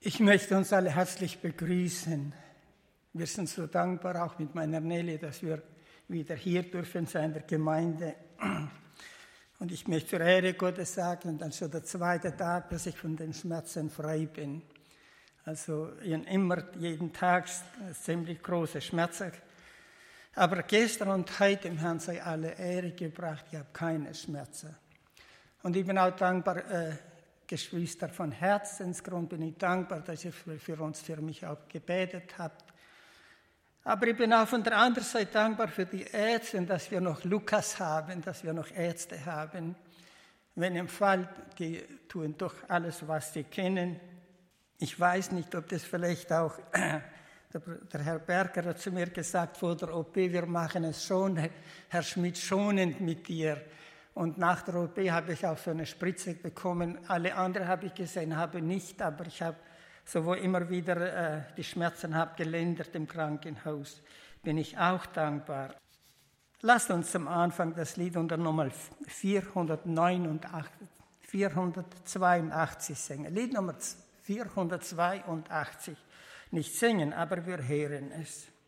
Ich möchte uns alle herzlich begrüßen. Wir sind so dankbar, auch mit meiner Nelly, dass wir wieder hier dürfen sein in der Gemeinde. Und ich möchte zur Ehre Gottes sagen, dann schon der zweite Tag, dass ich von den Schmerzen frei bin. Also immer, jeden Tag ziemlich große Schmerzen. Aber gestern und heute dem Herrn sei alle Ehre gebracht, ich habe keine Schmerzen. Und ich bin auch dankbar, Geschwister, von Herzensgrund bin ich dankbar, dass ihr für mich auch gebetet habt. Aber ich bin auch von der anderen Seite dankbar für die Ärzte, dass wir noch Lukas haben, dass wir noch Ärzte haben. Wenn im Fall, die tun doch alles, was sie kennen. Ich weiß nicht, ob das vielleicht auch, der Herr Berger hat zu mir gesagt vor der OP, wir machen es schon, Herr Schmidt, schonend mit dir. Und nach der OP habe ich auch so eine Spritze bekommen. Alle anderen habe ich gesehen, habe nicht, aber ich habe so wo immer wieder die Schmerzen habe gelindert im Krankenhaus, bin ich auch dankbar. Lasst uns zum Anfang das Lied unter Nummer 482 singen. Lied Nummer 482. Nicht singen, aber wir hören es.